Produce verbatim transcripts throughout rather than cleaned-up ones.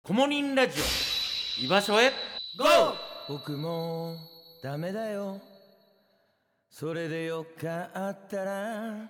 コモリンラジオ居場所へゴー。 僕もダメだよ、それでよかったら。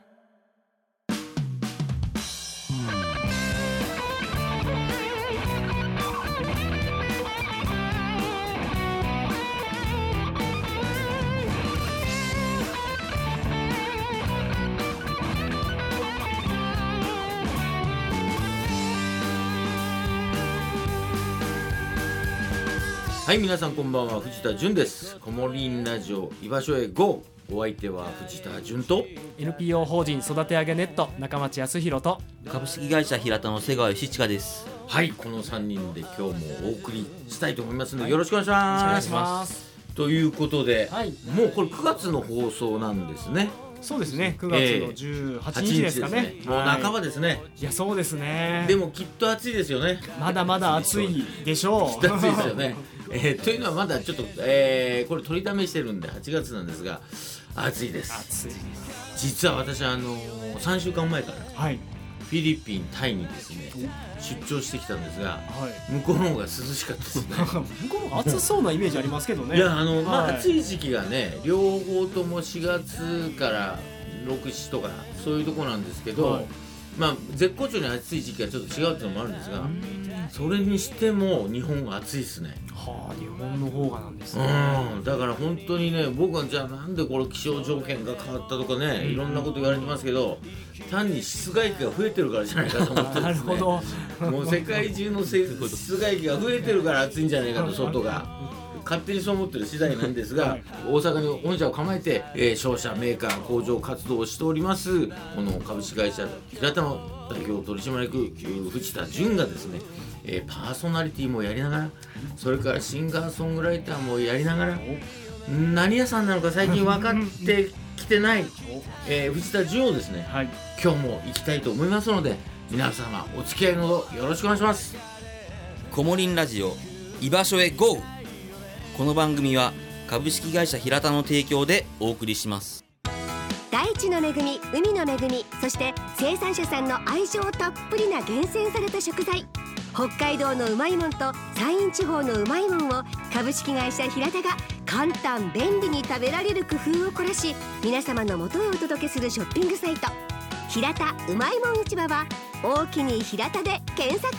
はい、皆さんこんばんは、藤田純です。コモリンラジオ居場所へゴー。お相手は藤田純とエヌピーオー 法人育て上げネット中町康弘と株式会社平田の瀬川義親です。 はい、このさんにんで今日もお送りしたいと思いますので、はい、よろしくお願いします。 お願いします。 ということで、 はい、 もうこれくがつの放送なんですね。 そうですね、くがつのじゅうはちにちですかね、 えー、もう半ばですね、はい、 いやそうですね。 でもきっと暑いですよね。 まだまだ暑いでしょう。 きっと暑いですよね、えー、というのはまだちょっと、えー、これ取りだめしてるんではちがつなんですが暑いです。 暑いです。 実は私あのー、さんしゅうかんまえから、はい、フィリピン、タイにですね出張してきたんですが、はい、向こうの方が涼しかったですね。 向こうの方が暑そうなイメージありますけどね。 いやあの、まあ、 はい、 暑い時期がね両方ともしがつからろく、しとかそういうとこなんですけど、はい、まあ絶好調に暑い時期はちょっと違うっていうのもあるんですが、それにしても日本が暑いですね。 はあ、日本の方がなんですね。 うん、だから本当にね、僕はじゃあなんでこれ気象条件が変わったとかね、うん、いろんなこと言われてますけど、単に室外機が増えてるからじゃないかと思ってですね。なるほど。もう世界中の室外機が増えてるから暑いんじゃないかと、外が勝手にそう思ってる次第なんですが、はい、大阪に本社を構えて、えー、商社メーカー工場活動をしておりますこの株式会社平田の代表取締役藤田純がですね、えー、パーソナリティもやりながら、それからシンガーソングライターもやりながら、何屋さんなのか最近分かってきてない、えー、藤田純をですね、はい、今日も行きたいと思いますので、皆様お付き合いのほどよろしくお願いします。 コモリンラジオ居場所へゴー。この番組は株式会社平田の提供でお送りします。 大地の恵み、海の恵み、そして生産者さんの愛情たっぷりな厳選された食材、北海道のうまいもんと山陰地方のうまいもんを株式会社平田が簡単便利に食べられる工夫を凝らし、皆様の元へお届けするショッピングサイト平田うまいもん市場は大きに平田で検索。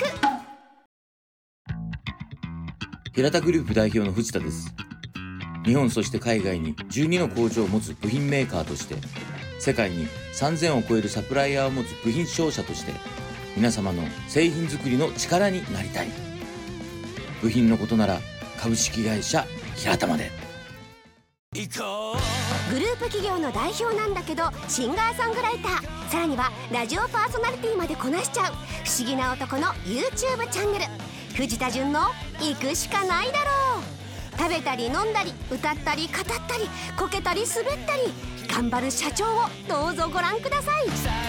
平田グループ代表の藤田です。日本そして海外にじゅうにの工場を持つ部品メーカーとして、世界にさんぜんを超えるサプライヤーを持つ部品商社として、皆様の製品作りの力になりたい。部品のことなら株式会社平田まで。 グループ企業の代表なんだけどシンガーソングライター、さらにはラジオパーソナリティまでこなしちゃう不思議な男の YouTube チャンネル、藤田純の行くしかないだろう。食べたり飲んだり歌ったり語ったりこけたり滑ったり頑張る社長をどうぞご覧ください。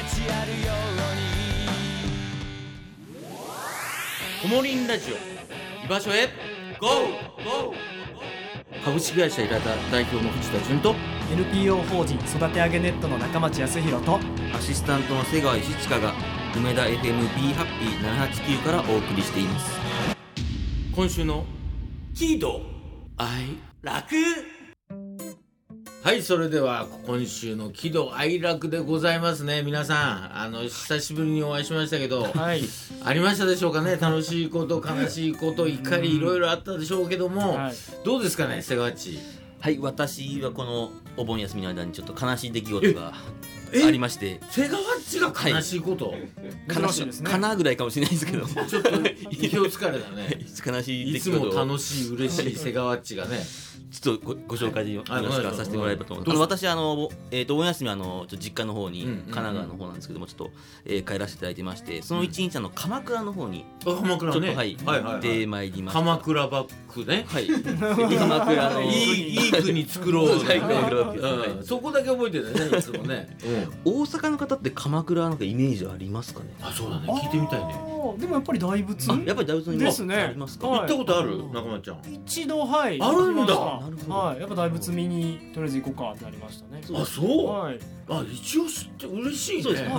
コモリンラジオ居場所へゴー。株式会社平田代表の藤田純とエヌピーオー 法人育て上げネットの中町康弘とアシスタントの瀬川義親が梅田 エフエム ビーハッピーななはちきゅうからお送りしています。 今週の喜怒哀楽。はい、それでは今週の喜怒哀楽でございますね。皆さん、あの久しぶりにお会いしましたけど、はい、ありましたでしょうかね。楽しいこと悲しいこと怒りいろいろあったでしょうけども、はい、どうですかね、瀬川っち。 はい、私はこのお盆休みの間にちょっと悲しい出来事がありまして。 瀬川っちが悲しいこと、はい、 悲しいですね。かなぐらいかもしれないですけどちょっと気をつかれたね悲しい出来事、いつも楽しい嬉しい瀬川っちがねちょっと ご, ご紹介でよろしくさせてもらえればと思います。私あの、えー、とお盆休みはあのちょ実家の方に、うんうんうん、神奈川の方なんですけどもちょっと、えー、帰らせていただいてまして、その一日あの鎌倉の方にちょっと、 ね、はいはいはいはい、 で参りました。 鎌倉バッグね、 はい鎌倉のいい、 いい国作ろう、 ねうん、そこだけ覚えてるねいつもね、 うん、大阪の方って鎌倉なんかイメージありますかね。 あ、そうだね、聞いてみたいね。 でもやっぱり大仏、 やっぱり大仏にですね。 ありますか、 はい、行ったことある中村ちゃん。 一度、はい、 あるんだ。 はい、やっぱ大仏見にとりあえず行こうかってなりましたね。 あ、そう、 はい、 あ、一応知って嬉しいね。 そうですね、はい、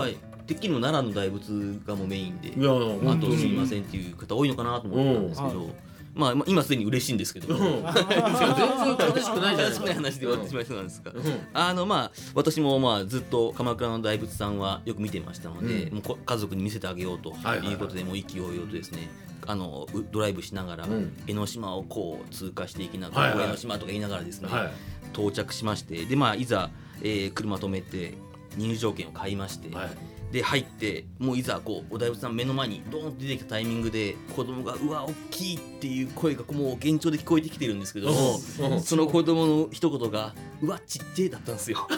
てっきりも奈良の大仏がもうメインで、 いやあとすいませんっていう方多いのかなと思ったんですけど、まあ、まあ今すでに嬉しいんですけど、 うん、全然正しくないじゃないですか。 正しくない話で終わってしまいそうなんですが、 うん、 あのまあ私もまあずっと鎌倉の大仏さんはよく見てましたので、うん、もうこ家族に見せてあげようということで、もう意気揚々とですね、あのドライブしながら、うん、江ノ島をこう通過していきながら、はいはい、江ノ島とか言いながらですね、はい、到着しまして、でまあいざ、えー、車止めて入場券を買いまして、はい、で入ってもういざこうお大仏さん目の前にドーンと出てきたタイミングで子供がうわ大きいっていう声がもう幻聴で聞こえてきてるんですけども、その子供の一言がうわちっちゃいだったんですよ。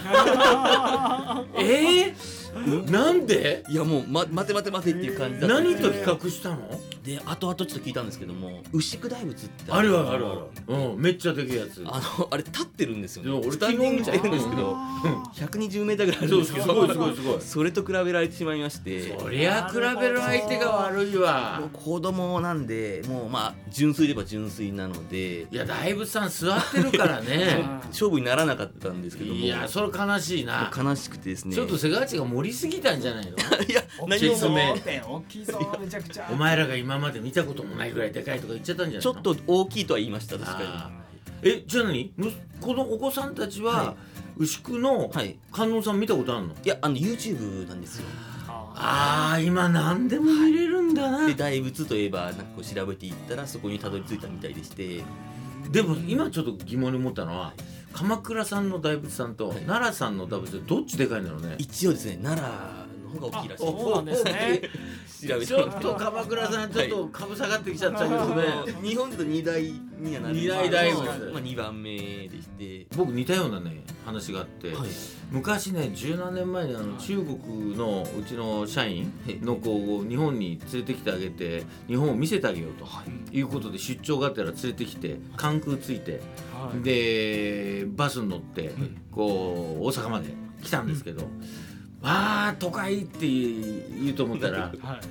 えー、なんで？ いやもう、ま、待て待て待てっていう感じだったんです。 何と比較したの？ で後々ちょっと聞いたんですけども、牛久大仏ってあるあるあるある、うん、めっちゃでけえやつ。 あのあれ立ってるんですよね。 俺スタンディングじゃないんですけど、ひゃくにじゅうメーターぐらいあるんですけど、 すごいすごいすごい。 それと比べられてしまいまして、 そりゃ比べる相手が悪いわ。 子供なんでもうまあ純粋で言えば純粋なので、 いや大仏さん座ってるからね勝負にならなかったんですけども、 いやそれ悲しいな。 悲しくてですね、 ちょっと瀬川内が盛りすぎたんじゃないの？ いや何も大きそうめちゃくちゃ。 お前らが今まで見たこともないぐらいでかいとか言っちゃったんじゃないの？ ちょっと大きいとは言いました。確かに。えじゃあ何？このお子さんたちは、はい、牛久の観音さん見たことあるの？ いやあの YouTube なんですよ。 ああ今何でも見れるんだな、はい、 で大仏といえばなんかこう調べていったらそこにたどり着いたみたいでして、 でも今ちょっと疑問に思ったのは、鎌倉さんの大仏さんと奈良さんの大仏どっちでかいんだろうね。 一応ですね奈良の方が大きいらしい。 そうなんですね。 ちょっと鎌倉さんちょっと株下がってきちゃったけどね、 はい、日本でとにだいにはなるに大大仏、 まあ、にばんめでして、 僕似たようなね話があって、はい、昔ね十何年前にあの中国のうちの社員の子を日本に連れてきてあげて日本を見せてあげようということで出張があったら連れてきて関空着いて、はい、でバスに乗ってこう大阪まで来たんですけど、あー都会って言うと思ったら、はい、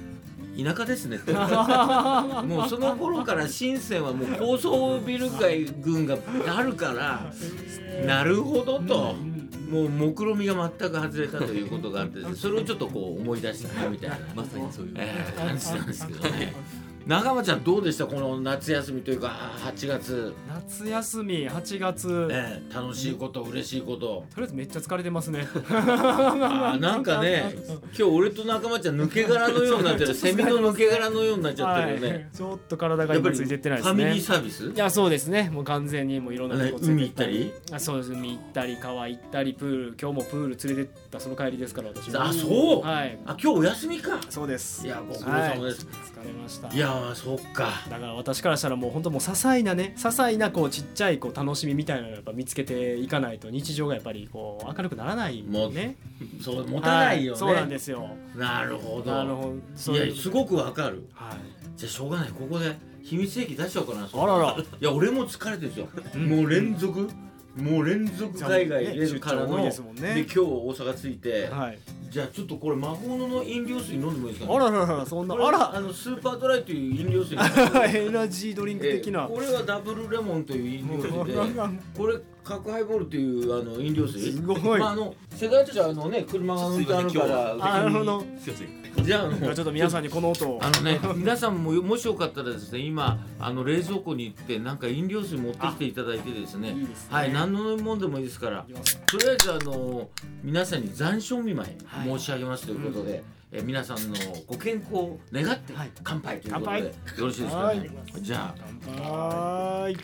田舎ですねってもうその頃から深センはもう高層ビル街群があるからなるほどと、もう目論見が全く外れたということがあってそれをちょっとこう思い出したなみたいなまさにそういう、 えー、感じなんですけどね。長間ちゃんどうでしたこの夏休みというかはちがつ。 夏休みはちがつ、 ね、楽しいこと嬉しいこと。 とりあえずめっちゃ疲れてますねあなんかね今日俺と仲間ちゃん抜け殻のようになってるセミの抜け殻のようになっちゃってるよね、はい、 ちょっと体が今ついてってないですね。 ファミリーサービス。 いやそうですね、もう完全にもういろんなとこ海行ったり。 あそうです、海行ったり川行ったりプール、今日もプール連れてったその帰りですから私は。 あそう、 はい、 あ今日お休みか。 そうです。 いやご苦労様です、 はい、疲れました。 いやそっか。 だから私からしたらもう本当もう些細なね些細なこうちっちゃいこう楽しみみたいなのをやっぱ見つけていかないと日常がやっぱりこう明るくならないもんね。 そう持たないよね、 はい、そうなんですよ。 なるほど。 なるほど。 いやすごくわかる、 はい、 じゃあしょうがないここで秘密兵器出しちゃおうかな。 あららいや俺も疲れてるんですよ、うん、もう連続もう連続海外出るからの、 ね、ですもんね、 で今日大阪着いて、 はい、 じゃあちょっとこれ魔法の飲料水飲んでもいいですかね。 あらららそんなあらあのスーパードライという飲料水エナジードリンク的な、 えー、これはダブルレモンという飲料水でこれ角ハイボールというあの飲料水すごい、 まあ、あの世界一はあのね車が運転あるからなるほどすいません。 じゃあちょっと皆さんにこの音をあのね皆さんももしよかったらですね今あの冷蔵庫に行ってなんか飲料水持ってきていただいてですね、 いいですね、 はい何の飲み物でもいいですからとりあえずあの皆さんに残暑見舞い申し上げますということで、はい、え皆さんのご健康を願って乾杯ということで、はい、よろしいですかね。じゃあ乾杯。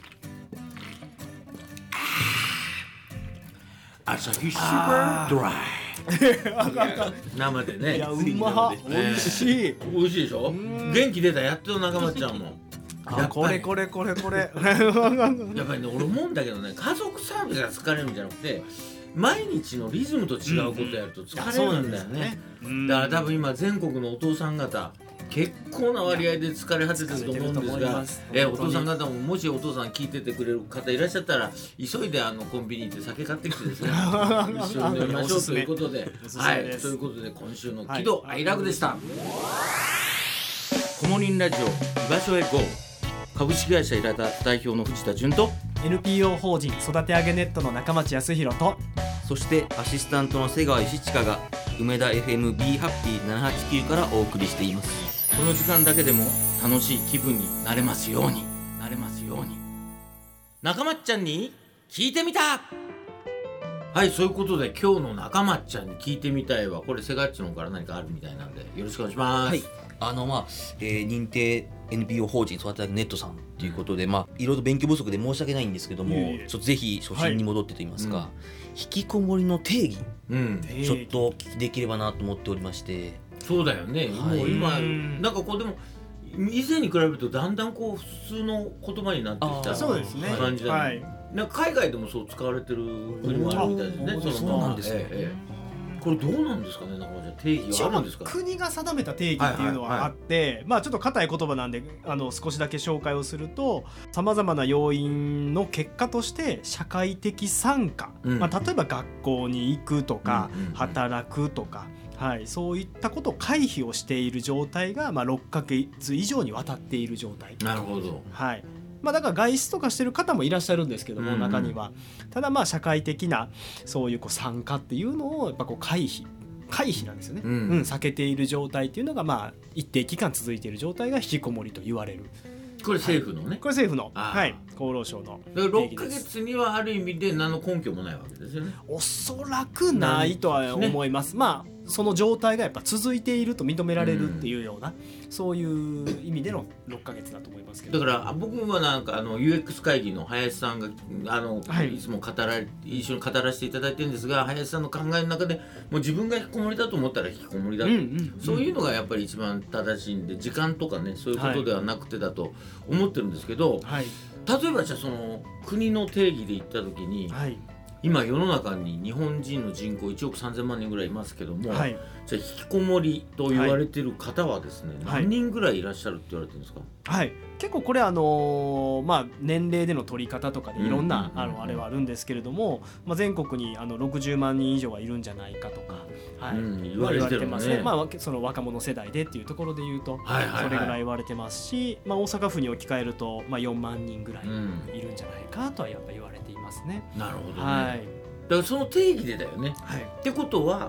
朝日スーパードライ生でね。 いやうまっ、美味しい。 美味しいでしょ。元気出たやっと仲間ちゃんも。 あこれこれこれこれ。やっぱりね俺思うんだけどね家族サービスが疲れるんじゃなくて毎日のリズムと違うことやると疲れるんだよね。だから多分今全国のお父さん方結構な割合で疲れ果ててると思うんですが、えお父さん方ももしお父さん聞いててくれる方いらっしゃったら急いであのコンビニ行って酒買ってきてですね一緒に飲みましょうということで、はいということで今週の喜怒哀楽でした。コモリンラジオ居場所へ ゴー 株式会社イラタ代表の藤田純とエヌピーオー 法人育て上げネットの中町康弘とそしてアシスタントの瀬川石親が梅田 エフエム ビー ハッピーななはちきゅうからお送りしています。 この時間だけでも楽しい気分になれますようになれますように。 中松ちゃんに聞いてみた。はい、そういうことで今日の中松ちゃんに聞いてみたいはこれセガッチの方から何かあるみたいなんでよろしくお願いします。 はい、あのまあ、えー、認定 エヌピーオー 法人育て上げネットさんということで、まあいろいろ勉強不足で申し訳ないんですけども、 いえいえちょっとぜひ初心に戻ってと言いますか、はい、引きこもりの定義、 うん、 ちょっとお聞きできればなと思っておりまして。 そうだよね、 はい、 もう今なんかこうでも以前に比べるとだんだんこう普通の言葉になってきた感じだね。はい、なんか海外でもそう使われてる国もあるみたいですね。そそうなんですね、ええええこれどうなんですかね、中村ちゃん、定義はあるんですか。 国が定めた定義っていうのはあって、はいはいはい、まあちょっと硬い言葉なんであの少しだけ紹介をすると、さまざまな要因の結果として社会的参加、うんまあ、例えば学校に行くとか、うんうんうん、働くとか、はい、そういったことを回避をしている状態が、まあ、ろっかげつ以上にわたっている状態。 なるほど、 はいまあ、だから外出とかしてる方もいらっしゃるんですけども、うんうん、中にはただまあ社会的なそういうこう参加っていうのをやっぱこう回避回避なんですよね、うんうん、避けている状態っていうのがまあ一定期間続いている状態が引きこもりと言われる。 これ政府のね、 はい、これ政府の、はい、厚労省のだからろっかげつにはある意味で何の根拠もないわけですよね。 おそらくないとは思います、ね、まあその状態がやっぱ続いていると認められるっていうような、うん、そういう意味でのろっかげつだと思いますけど。 だから僕はなんかあの ユーエックス 会議の林さんがあの、はい、いつも語ら一緒に語らせていただいてるんですが、林さんの考えの中でもう自分が引きこもりだと思ったら引きこもりだと、うんうんうん、そういうのがやっぱり一番正しいんで、時間とかねそういうことではなくてだと思ってるんですけど、はい、例えばじゃあその国の定義で言った時に、はい、今世の中に日本人の人口いちおくさんぜんまんにんぐらいいますけども、はい、じゃあ引きこもりと言われている方はですね、はい、何人ぐらいいらっしゃるって言われてるんですか。 はい、結構これあのーまあ、年齢での取り方とかでいろんな、うんうんうんうん、あのあれはあるんですけれども、まあ、全国にあのろくじゅうまんにん以上はいるんじゃないかとか、はいうん、言われてるね、言われてますね。 まあ、その若者世代でっていうところで言うと、はいはいはい、それぐらい言われてますし、まあ、大阪府に置き換えると、まあ、よんまんにんぐらいいるんじゃないかとはやっぱ言われていますね。 なるほどね、 はい、 だからその定義でだよね、はい、ってことは、はい、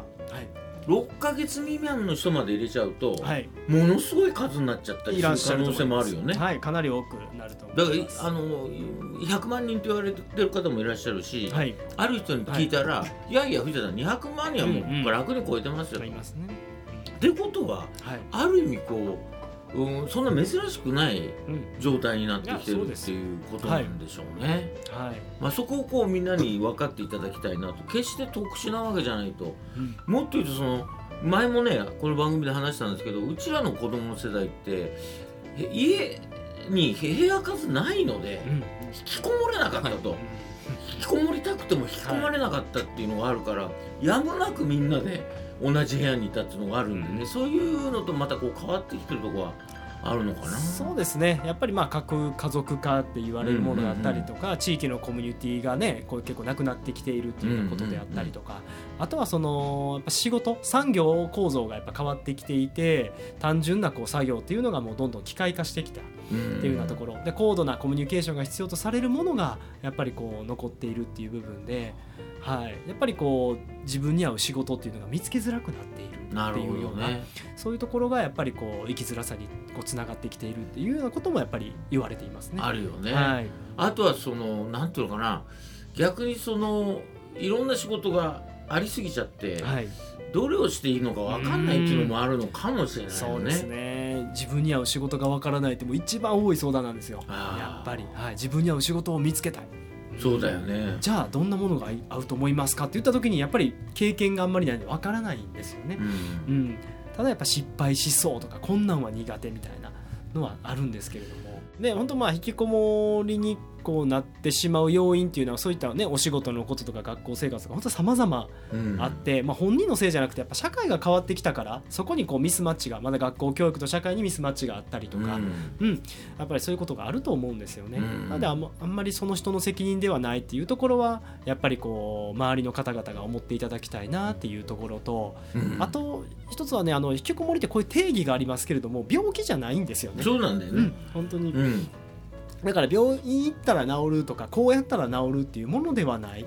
ろっかげつ未満の人まで入れちゃうと、はい、ものすごい数になっちゃったりする可能性もあるよね。 はい、かなり多くなると思います。 だからあのひゃくまんにんと言われてる方もいらっしゃるし、はい、ある人に聞いたら、はい、いやいや藤田さんにひゃくまんにんはもう楽に超えてますよ、うんうん、いますね。ってことは、はい、ある意味こう、うん、そんな珍しくない状態になってきてるっていうことなんでしょうね。はいはい、まあ、そこをこうみんなに分かっていただきたいなと。決して特殊なわけじゃないと、うん、もっと言うとその前もねこの番組で話したんですけど、うちらの子供の世代って家に部屋数ないので、うん、引きこもれなかったと、はい、引きこもりたくても引きこもれなかったっていうのがあるから、はい、やむなくみんなで同じ部屋にいたっていうのがあるんでね、うん、そういうのとまたこう変わってきてるところはあるのかな。 そうですね、やっぱりまあ核家族化って言われるものだったりとか、うんうんうん、地域のコミュニティがねこう結構なくなってきているっていうようなことであったりとか、うんうんうん、あとはそのやっぱ仕事産業構造がやっぱ変わってきていて、単純なこう作業っていうのがもうどんどん機械化してきたっていうようなところで、高度なコミュニケーションが必要とされるものがやっぱりこう残っているっていう部分で、はい、やっぱりこう自分に合う仕事っていうのが見つけづらくなっているっていうよう な, な、ね、そういうところがやっぱりこう生きづらさにこうつながってきているっていうようなこともやっぱり言われていますね。 あるよね、 はい、 あとはそのなんていうのかな、逆にそのいろんな仕事がありすぎちゃって、はい、どれをしていいのか分かんないっていうのもあるのかもしれないよね。 そうですね、自分に合う仕事が分からないってもう一番多い相談なんですよやっぱり、はい、自分に合う仕事を見つけたい。 そうだよね。 じゃあどんなものが合うと思いますかって言った時にやっぱり経験があんまりないので分からないんですよね、うんうん、ただやっぱ失敗しそうとかこんなんは苦手みたいなのはあるんですけれども、で本当まあ引きこもりにこうなってしまう要因っていうのはそういったねお仕事のこととか学校生活が本当様々あって、うんまあ、本人のせいじゃなくてやっぱ社会が変わってきたからそこにこうミスマッチがまだ学校教育と社会にミスマッチがあったりとか、うんうん、やっぱりそういうことがあると思うんですよね、うん、なのであんま、あんまりその人の責任ではないっていうところはやっぱりこう周りの方々が思っていただきたいなっていうところと、うん、あと一つはねあの引きこもりってこういう定義がありますけれども病気じゃないんですよね。 そうなんだよね、 うん、本当に、うんだから病院行ったら治るとかこうやったら治るっていうものではない、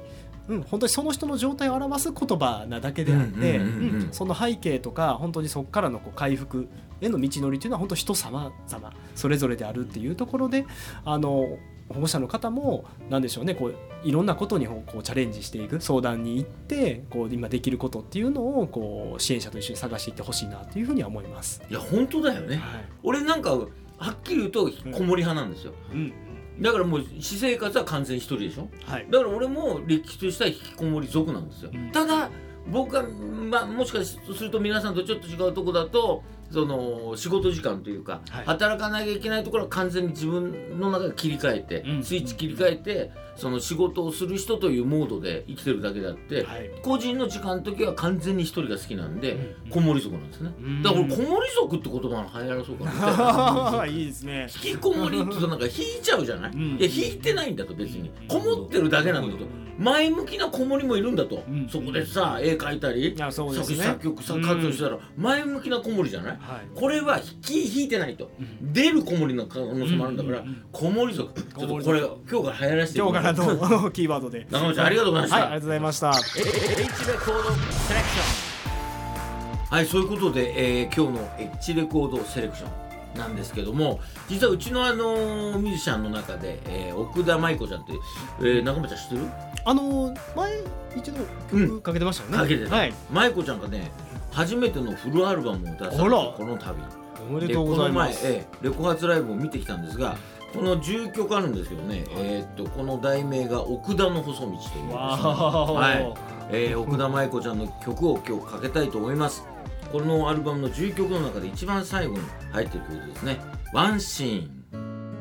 うん、本当にその人の状態を表す言葉なだけであって、その背景とか本当にそこからのこう回復への道のりというのは本当人様々それぞれであるっていうところで、あの保護者の方も何でしょうね、こういろんなことにこうチャレンジしていく、相談に行ってこう今できることっていうのをこう支援者と一緒に探していってほしいなというふうには思います。 いや本当だよね、はい、俺なんかはっきり言うとこもり派なんですよ、うんうんだからもう私生活は完全一人でしょ、はい、だから俺もれっきとした引きこもり族なんですよ、うん、ただ僕は、まあ、もしかすると皆さんとちょっと違うところだとその仕事時間というか、はい、働かなきゃいけないところは完全に自分の中で切り替えて、うん、スイッチ切り替えてその仕事をする人というモードで生きてるだけであって、はい、個人の時間の時は完全に一人が好きなんで、うん、こもり族なんですね、うん、だから俺こもり族って言葉の流行らそうかないいですね。 引きこもりって言うとなんか引いちゃうじゃない、うん、いや引いてないんだと、別にこもってるだけなんだと、前向きなこもりもいるんだと、うん、そこでさ絵描いたり、ね、作詞作曲さ活動したら前向きなこもりじゃない、はい、これは引き引いてないと、うん、出るこもりの可能性もあるんだから、うんうんうん、こもり族ちょっとこれ今日から流行らせて今日からのキーワードで中村ちゃんありがとうございました。 はい、ありがとうございました。 H レコードセレクション。はい、そういうことで、えー、今日の H レコードセレクションなんですけども、実はうちのあのー、ミュージシャンの中で、えー、奥田舞子ちゃんって、えー、中村ちゃん知ってる？ あのー、前一度曲かけてましたよね、 うん、かけてた、 はい、 舞子ちゃんがね初めてのフルアルバムを出されたこの度おめでとうございます。 この前、えー、レコ発ライブを見てきたんですが、このじゅっきょくあるんですけどね、えー、っとこの題名が奥田の細道というですね、はいえー、奥田舞子ちゃんの曲を今日かけたいと思います。このアルバムのじゅっきょくの中で一番最後に入っている曲ですね、ワンシーン。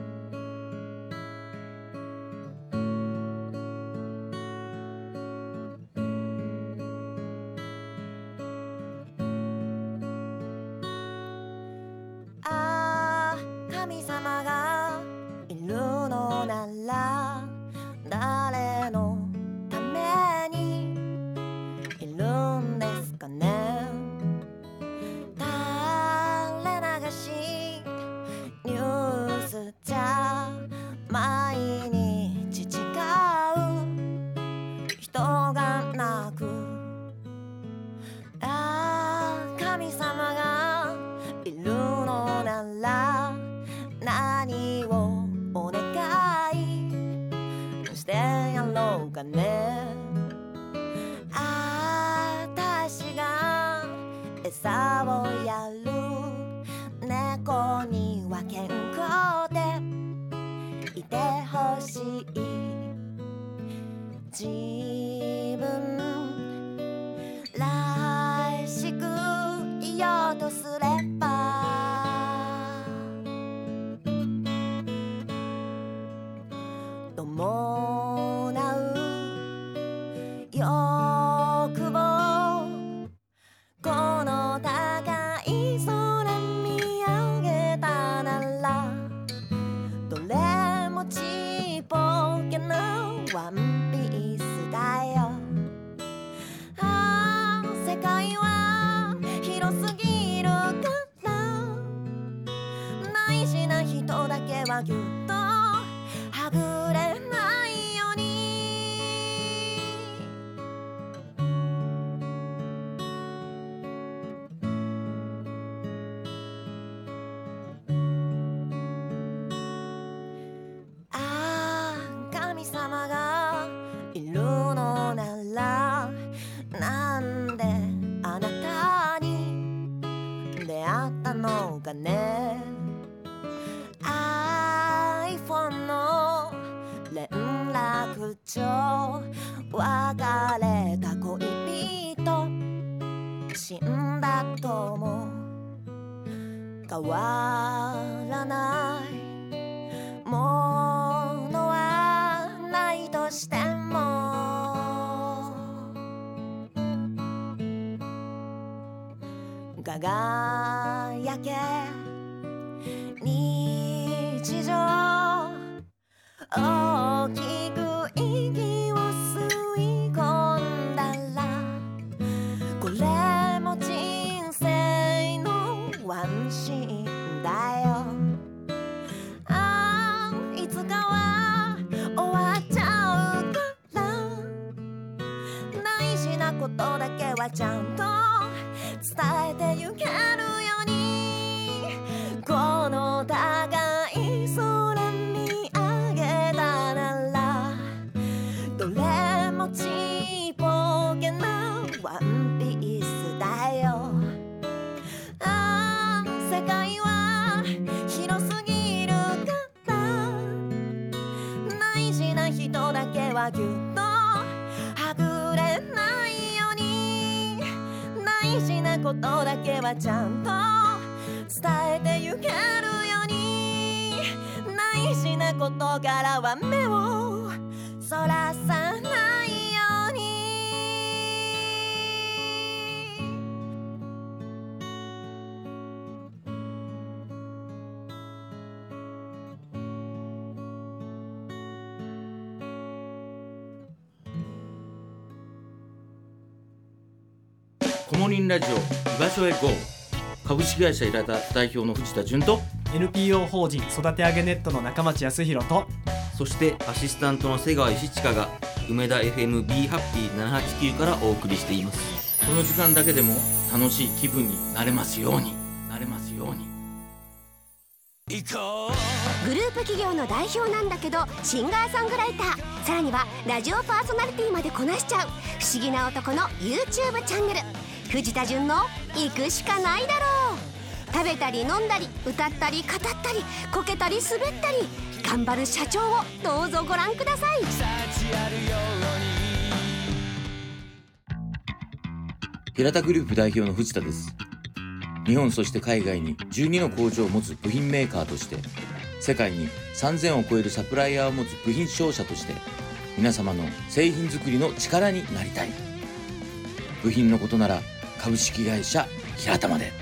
餌をやる猫には健康でいてほしい。自分らしくいようとすれば伴う欲望、この高い空見上げたならどれもちっぽけなワンピースだよ。ああ世界は広すぎるから大事な人だけはぎゅっとはぐれないように。ああ神様がいるのならなんであなたに出会ったのかね。 iPhone の連絡帳、別れた恋人、死んだとも変わらないものはないとしても輝け日常、大きく息を吸い込んだらこれも人生のワンシーンだよ。ああいつかは終わっちゃうからちゃんと伝えてゆけるように、この高い空見上げたならどれもちっぽけなワンピースだよ。ああ世界は広すぎるから大事な人だけはぎゅっとはぐれないように、大事なことだけはちゃんと伝えてゆけるように、大事なことからは目をそらさないように。 コモリンラジオ居場所へ ゴー。 株式会社イラタ代表の藤田純とエヌピーオー 法人育て上げネットの中町康弘と、 そしてアシスタントの瀬川石親が梅田 エフエム ビーハッピーななはちきゅうからお送りしています。 この時間だけでも楽しい気分になれますようになれますように。 グループ企業の代表なんだけどシンガーソングライター、さらにはラジオパーソナリティまでこなしちゃう不思議な男の YouTube チャンネル、藤田純の行くしかないだろう。食べたり飲んだり歌ったり語ったりこけたり滑ったり頑張る社長をどうぞご覧ください。 平田グループ代表の藤田です。日本そして海外にじゅうにの工場を持つ部品メーカーとして、世界にさんぜんを超えるサプライヤーを持つ部品商社として、皆様の製品作りの力になりたい。部品のことなら株式会社平田まで。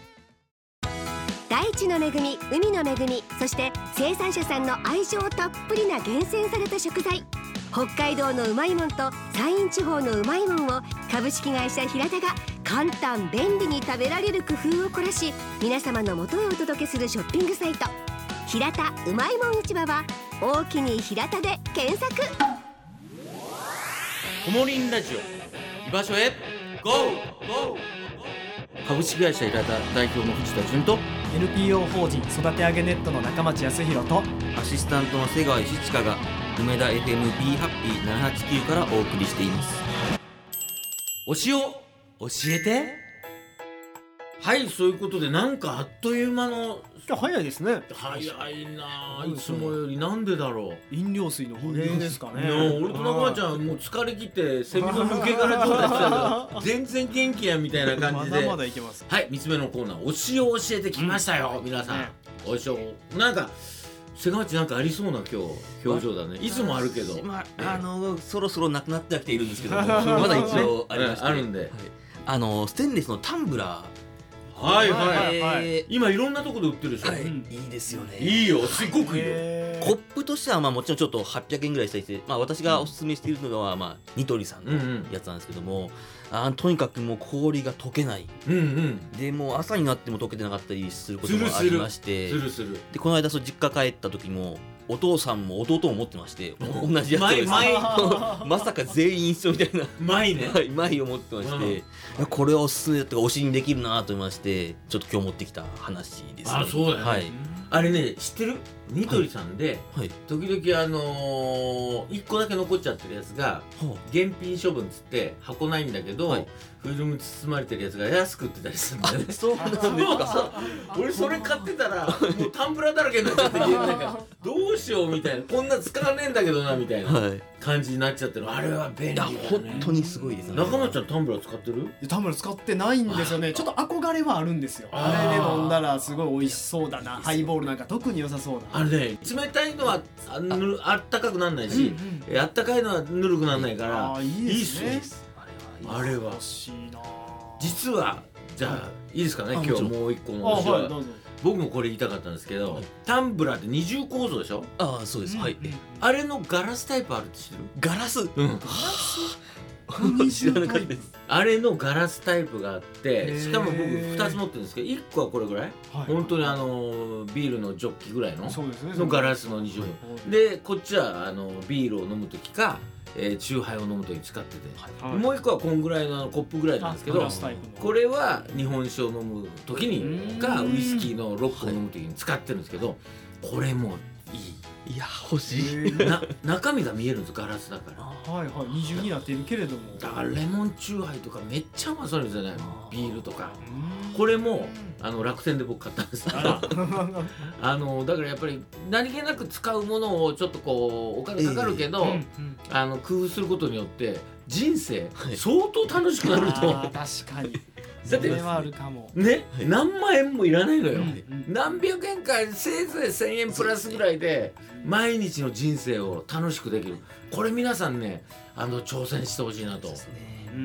大地の恵み、海の恵み、そして生産者さんの愛情たっぷりな厳選された食材、北海道のうまいもんと山陰地方のうまいもんを株式会社平田が簡単便利に食べられる工夫を凝らし、皆様の元へお届けするショッピングサイト平田うまいもん市場は大きに平田で検索。 コモリンラジオ居場所へ ゴー。 株式会社イラタ代表の藤田純とエヌピーオー 法人育て上げネットの中町康弘と、 アシスタントの瀬川石親が梅田 エフエム ビーハッピーななはちきゅうからお送りしています。 推しを教えて。 はい、そういうことでなんかあっという間の早いですね。 早いな、いつもより。なんでだろう。 飲料水のお礼ですかね。 いや俺と中村ちゃんもう疲れ切ってセミの抜け殻状態してたけど全然元気やみたいな感じで、 まだまだいけます。 はい、みつめのコーナー推しを教えてきましたよ、うん、皆さん、ね、推しをなんか瀬川内なんかありそうな今日表情だね。いつもあるけど、 まあ、あのそろそろなくなってはきているんですけどもまだ一応ありまして、 あるんで、はい、 あのステンレスのタンブラー、 はいはいはい、今いろんなところで売ってるでしょ、はい、 いいですよね。 いいよ、すごくいいよ。 コップとしてはまあもちろんちょっとはっぴゃくえんぐらいしたりして、まあ、私がおすすめしているのは、まあ、ニトリさんのやつなんですけども、うんうん、あとにかくもう氷が溶けない、うんうん、でもう朝になっても溶けてなかったりすることもありまして、 するするでこの間そう実家帰った時もお父さんも弟も持ってまして、同じやつをですねまさか全員一緒みたいなマイねマイを持ってまして、うん、これはおすすめだって推しにできるなと思いまして、ちょっと今日持ってきた話ですね。 あ、そうだよね、はい、あれね、知ってる？ニトリさんで、はいはい、時々あのー、いっこだけ残っちゃってるやつが、はい、現品処分っつって箱ないんだけど、はい、フィルム包まれてるやつが安く売ってたりするんだよね。 そうなんですか。 俺それ買ってたらもうタンブラーだらけになっちゃってなんかどうしようみたいな、こんな使わねえんだけどなみたいな感じになっちゃってる。あれは便利だね。 本当にすごいですね。 中村ちゃんタンブラー使ってる？ タンブラー使ってないんですよね。ちょっと憧れはあるんですよ。あれで飲んだらすごい美味しそうだな。ハイボールなんか特に良さそうだ。 あれね、冷たいのは あ, ぬあったかくならないし、うんうん、あったかいのはぬるくならないから、 あ、いいですね。いいっす。 あれは欲しいな。実はじゃあいいですかね、今日もう一個の推しは、はい、僕もこれ言いたかったんですけど、はい、タンブラーって二重構造でしょ。 ああ、そうです、うん、はい。 あれのガラスタイプあるって知ってる？ ガラス、うん、ガラス知らなかったです。 あれのガラスタイプがあって、しかも僕ふたつ持ってるんですけど、いっこはこれぐらい、はい、本当にあのビールのジョッキぐらい の, ね、 のガラスのにじゅうごで、こっちはあのビールを飲む時か、えー、チューハイを飲む時に使ってて、はい、もういっこはこんぐらい の, あのコップぐらいなんですけど、これは日本酒を飲む時にかウイスキーのロックを飲む時に使ってるんですけど、これもいい。 いや欲しいな中身が見えるんです、ガラスだから。 はいはい、二重になっているけれども、 だからレモンチューハイとかめっちゃうまそうですよね、ビールとか。これもあの楽天で僕買ったんですけどあのだからやっぱり何気なく使うものをちょっとこうお金かかるけど、えーうんうん、あの工夫することによって人生相当楽しくなると、 はい、確かにだってそれはあるかもね、はい、何万円もいらないのよ、はい、何百円かせいぜいせんえんプラスぐらいで毎日の人生を楽しくできる。これ皆さんね、あの挑戦してほしいなと。うん、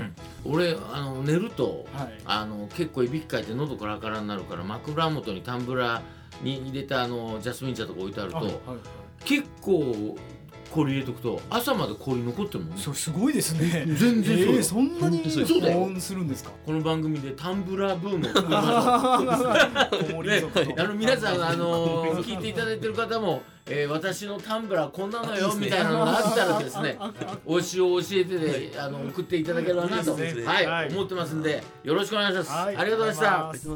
俺あの寝ると、はい、あの結構いびきかいて喉カラカラになるから、枕元にタンブラーに入れたあのジャスミン茶とか置いてあると、はいはい、結構氷入れとくと朝まで氷残ってるもんね。 それすごいですね。 全然そう、えー、そんなに保温するんですか。 この番組でタンブラーブームを作りましょう。ね、あの皆さんあの聞いていただいてる方も、えー、私のタンブラーこんなのよみたいなのがあったらですね、推しを教えてであの送っていただければなと、ね、はい、はい、思ってますんでよろしくお願いします。はい、ありがとうございました。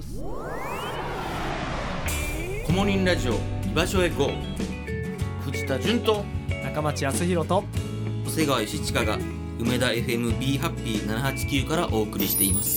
コモリンラジオ居場所へ ゴー、藤田純と中町康弘と長谷川義親が梅田 エフエム ビー ハッピーななはちきゅうからお送りしています。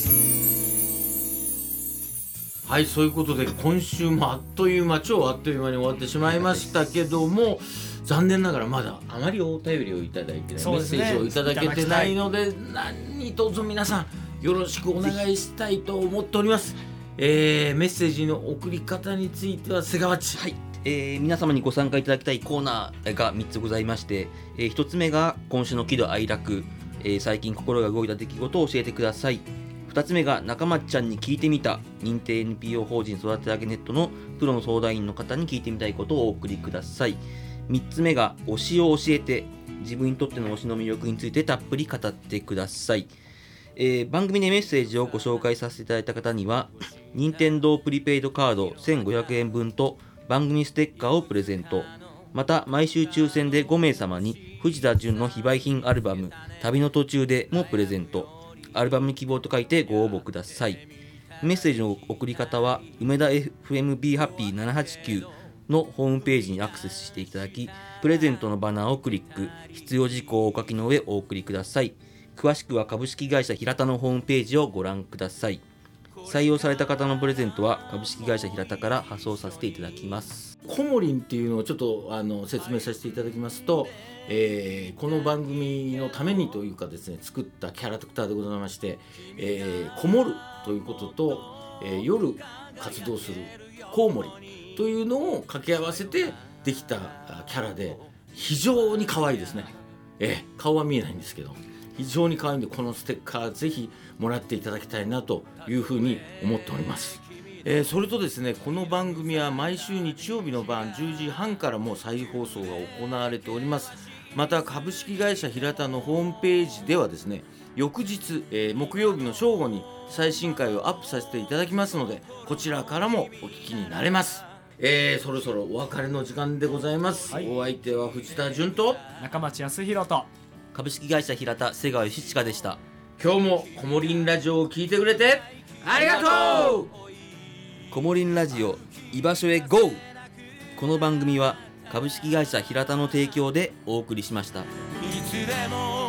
はい、そういうことで今週もあっという間、超あっという間に終わってしまいましたけども、残念ながらまだあまりお便りをいただいてない、ね、メッセージをいただけてないので、何卒皆さんよろしくお願いしたいと思っております。えー、メッセージの送り方については瀬川地、 はい、えー、皆様にご参加いただきたいコーナーがみっつございまして、えー、ひとつめが今週の喜怒哀楽、えー、最近心が動いた出来事を教えてください。ふたつめが中町ちゃんに聞いてみた、認定 エヌピーオー 法人育て上げネットのプロの相談員の方に聞いてみたいことをお送りください。みっつめが推しを教えて、自分にとっての推しの魅力についてたっぷり語ってください。えー、番組でメッセージをご紹介させていただいた方には任天堂プリペイドカードせんごひゃくえんぶんと番組ステッカーをプレゼント。また毎週抽選でごめいさまに藤田純の非売品アルバム旅の途中でもプレゼント。アルバムに希望と書いてご応募ください。メッセージの送り方は梅田 エフエムビー ハッピーななはちきゅうのホームページにアクセスしていただき、プレゼントのバナーをクリック、必要事項をお書きの上お送りください。詳しくは株式会社平田のホームページをご覧ください。採用された方のプレゼントは株式会社平田から発送させていただきます。 コモリンっていうのをちょっとあの説明させていただきますと、えー、この番組のためにというかですね、作ったキャラクターでございまして、えー、こもるということと、えー、夜活動するコウモリというのを掛け合わせてできたキャラで、非常に可愛いですね。えー、顔は見えないんですけど非常に可愛いんで、このステッカーぜひもらっていただきたいなというふうに思っております。えー、それとですね、この番組は毎週日曜日の晩じゅうじはんからも再放送が行われております。また株式会社平田のホームページではですね、翌日、えー、木曜日の正午に最新回をアップさせていただきますので、こちらからもお聞きになれます。えー、そろそろお別れの時間でございます。はい、お相手は藤田純と中町康弘と株式会社平田瀬川義親でした。 今日もコモリンラジオを聞いてくれてありがとう。 コモリンラジオ居場所へ ゴー。 この番組は株式会社平田の提供でお送りしました。いつでも